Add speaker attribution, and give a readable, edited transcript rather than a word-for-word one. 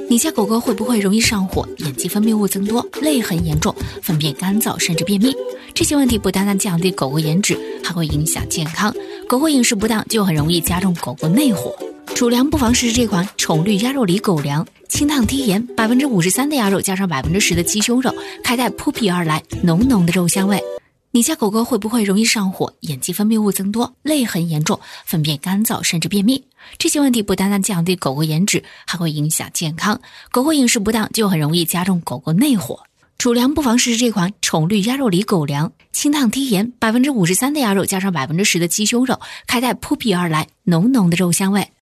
Speaker 1: 你家狗狗会不会容易上火、眼睛分泌物增多、泪痕严重、粪便干燥甚至便秘？这些问题不单单降低狗狗颜值，还会影响健康。狗狗饮食不当就很容易加重狗狗内火。主粮不妨试试这款宠绿鸭肉里狗粮，清烫低盐，53%的鸭肉加上10%的鸡胸肉，开袋扑鼻而来，浓浓的肉香味。你家狗狗会不会容易上火、眼睛分泌物增多、泪痕严重、粪便干燥甚至便秘？这些问题不单单降低狗狗颜值，还会影响健康。狗狗饮食不当就很容易加重狗狗内火。主粮不妨试试这款宠绿鸭肉里狗粮，清烫低盐，53%的鸭肉加上10%的鸡胸肉，开袋扑鼻而来，浓浓的肉香味。